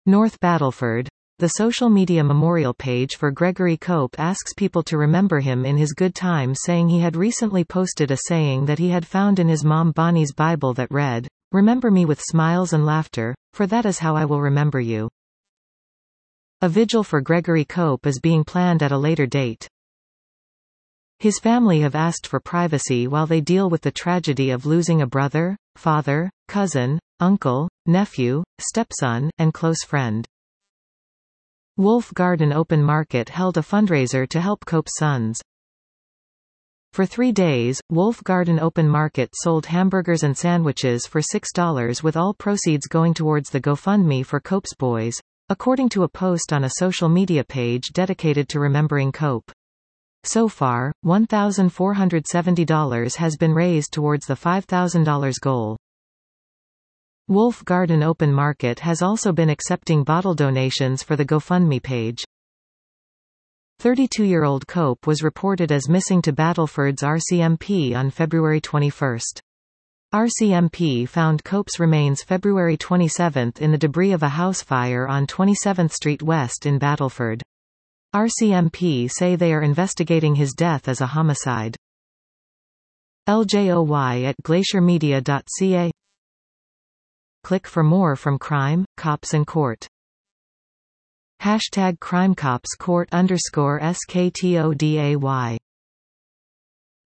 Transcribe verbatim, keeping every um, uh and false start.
North Battleford. The social media memorial page for Gregory Cope asks people to remember him in his good times, saying he had recently posted a saying that he had found in his mom Bonnie's Bible that read, "Remember me with smiles and laughter, for that is how I will remember you." A vigil for Gregory Cope is being planned at a later date. His family have asked for privacy while they deal with the tragedy of losing a brother, father, cousin, uncle, nephew, stepson, and close friend. Wolf Garden Open Market held a fundraiser to help Cope's sons. For three days, Wolf Garden Open Market sold hamburgers and sandwiches for six dollars, with all proceeds going towards the GoFundMe for Cope's boys, according to a post on a social media page dedicated to remembering Cope. So far, one thousand four hundred seventy dollars has been raised towards the five thousand dollars goal. Wolf Garden Open Market has also been accepting bottle donations for the GoFundMe page. thirty-two-year-old Cope was reported as missing to Battleford's R C M P on February twenty-first. R C M P found Cope's remains February twenty-seventh in the debris of a house fire on twenty-seventh Street West in Battleford. R C M P say they are investigating his death as a homicide. L J O Y at glacier media dot c a. Click for more from Crime, Cops and Court. Hashtag CrimeCopsCourt underscore S K T O D A Y